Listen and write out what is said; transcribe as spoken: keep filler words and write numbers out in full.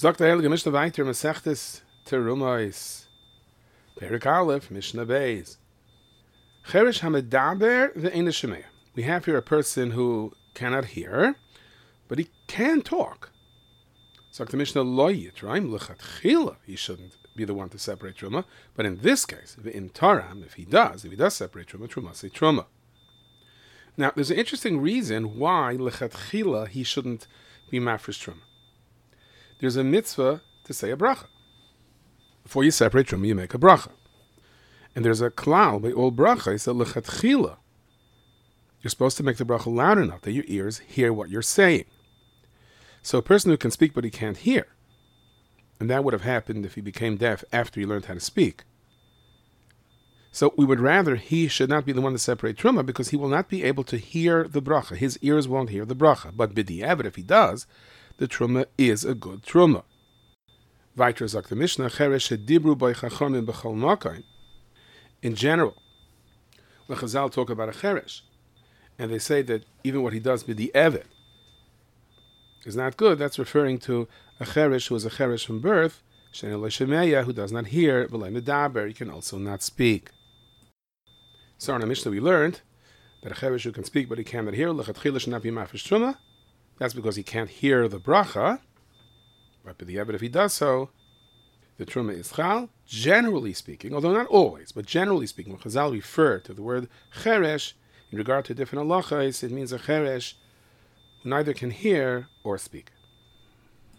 Sagt der Heilige Mishnah weiter, Masechtes Terumais, Perik Aleph, Mishnah Beis. Cheresh hamedaber ve'ein shemeh. We have here a person who cannot hear, but he can talk. Sagt the Mishnah, Lo yitraim lechatchila. He shouldn't be the one to separate truma, but in this case, ve'im taram, if he does, if he does separate truma, truma say truma. Now, there's an interesting reason why lechatchila he shouldn't be mafresh truma. There's a mitzvah to say a bracha. Before you separate truma, you make a bracha. And there's a klal by all brachas that lechatchila, you're supposed to make the bracha loud enough that your ears hear what you're saying. So a person who can speak but he can't hear, and that would have happened if he became deaf after he learned how to speak. So we would rather he should not be the one to separate truma because he will not be able to hear the bracha. His ears won't hear the bracha. But b'di'evet, if he does, the truma is a good truma. Vayter zok the Mishnah, cheresh dibru by chachamim b'chol makayim. In general, when Chazal talk about a cheresh, and they say that even what he does b'di'evet is not good, that's referring to a cheresh who is a cheresh from birth, she'ein lo shemeya, who does not hear, v'lo medaber, he can also not speak. So in the Mishnah we learned that a cheresh who can speak but he cannot hear, lechatchila should not be mafresh truma. That's because he can't hear the bracha. But b'di'evet, if he does so, the truma is chal. Generally speaking, although not always, but generally speaking, when Chazal refer to the word cheresh in regard to different halachas, it means a cheresh who neither can hear or speak.